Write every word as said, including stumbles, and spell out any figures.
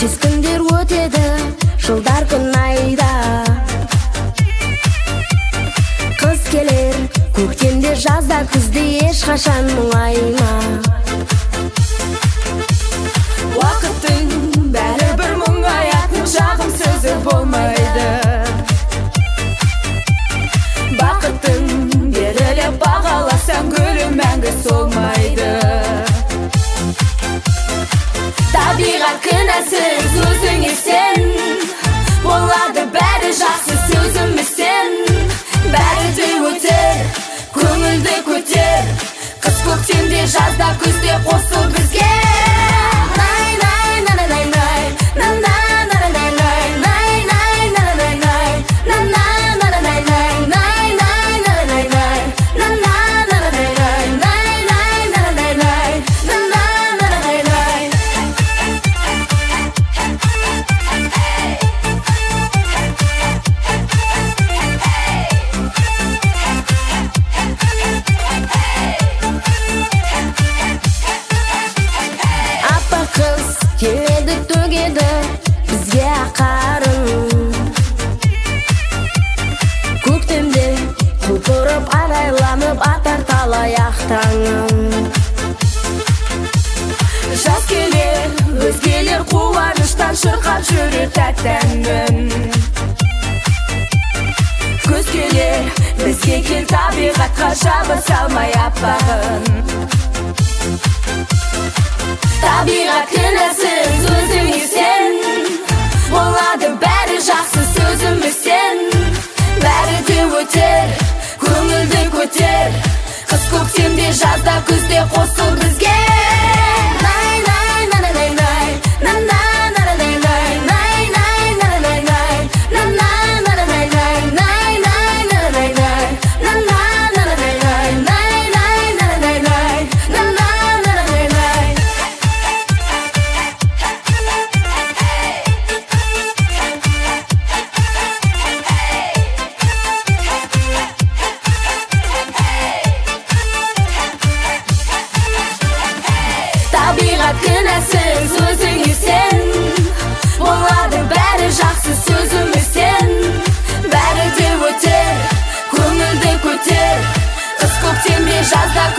Тез күндер өтеді, жылдар күн айда. Қыз келер, көктемде, жазда, күзде ешқашан мұңайма. Уақыттың бәрі бір мұңаятын жағымсызы болмайды. Бақыттың беріліп бағаласаң гүлі мәңгі солмайды. Табиғат кінәсіз өзіңе сен, болады бәрі жақсы сөзіміз сен. Бәрі де өтер, көңілді көтер, қыс көктемде, жазда, күзде қосыл бізге. Келеді төгеді бізге ақарын. Көктемде құлпырып арайланып атар талаяқ таңым. Жаз келер, өзгелер қуаныштан шырқап жүрер тәтті әнін. Күз келер, бізге кел табиғатқа жабыса алмай аппағын. Табиғат кінәсіз өзіңе сен, болады бәрі жақсы сөзіміз сен. Бәрі де өтер, көңілді көтер, қыс көктемде, жазда, күзде қосыл бізге. Табиғат кінәсіз өзіңе сен, болады бәрі жақсы сөзіміз сен. Бәрі де өтер, көңілді көтер, қыс көктемде, жазда,